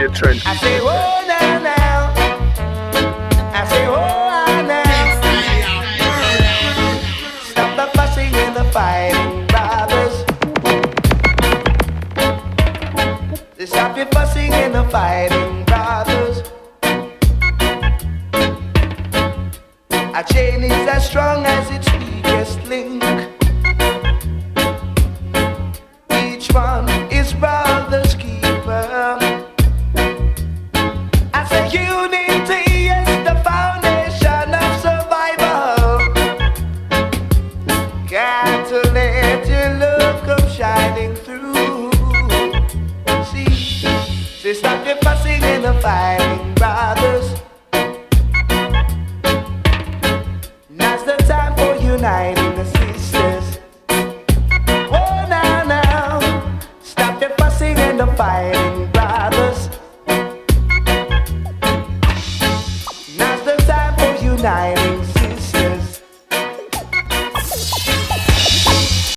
trend. I say, oh, now, now. I say, oh, now. Stop the fussing and the fighting, brothers. Stop your fussing and the fighting, brothers. A chain is as strong as its weakest link. Each one is brother's keeper. I say unity is the foundation of survival. Got to let your love come shining through. See, stop your fussing and the fighting, brothers. Now's the time for uniting the sisters. Oh, now, now. Stop your fussing and the fighting, brothers.